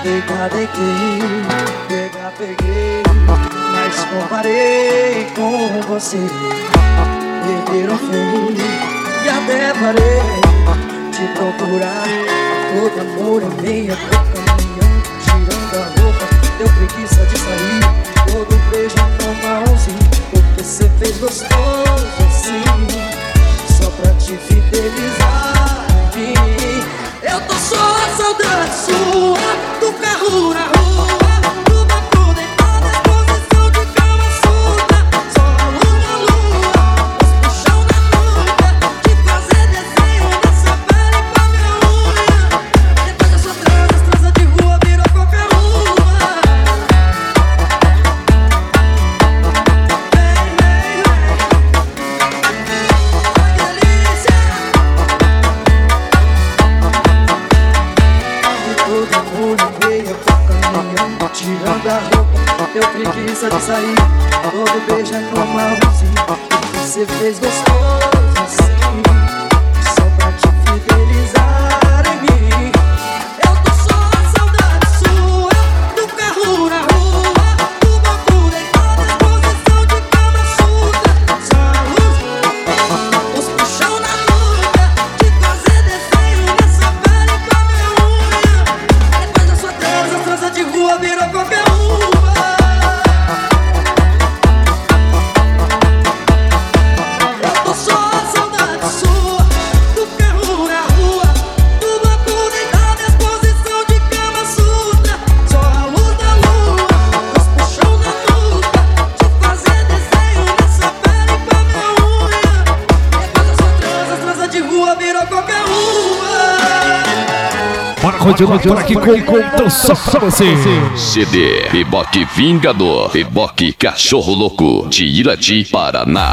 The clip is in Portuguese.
Peguei, mas comparei com você. Perderam feio e até parei de procurar. Todo amor é meia boca minha, tirando a roupa, deu preguiça de sair. Todo beijo é mãozinho, porque cê fez gostoso assim, só pra te fidelizar em mim. Eu tô só a saudade sua, do carro na rua, do banco deitado, a posição de cama surda. Só a luz na lua, os puxão na nuca, de fazer desenho nessa pele com a minha unha. Depois da sua trança de rua virou qualquer uma. Vem, vem, vem, ai que delícia. Todo amor e meia boca minha, tirando a roupa, deu preguiça de sair. Todo beijo é normalzinho, você fez gostoso assim, só pra te fidelizar em mim. Eu tô só a saudade sua, do carro na rua, do banco deitado, a posição de cama surda. Só a luz, os puxão na nuca, de fazer desenho nessa pele com a minha unha. Depois da sua trança de rua virou qualquer uma. Eu tô só a saudade sua, do carro na rua, do banco deitado, a posição de cama surda. Só a luz da lua, os puxão na nuca, de fazer desenho nessa pele com a minha unha. Depois da sua trança de rua virou qualquer uma. Bora continuar por aqui com o Conto só pra você. CD Beboque Vingador, Beboque Cachorro Louco, de Irati, Paraná.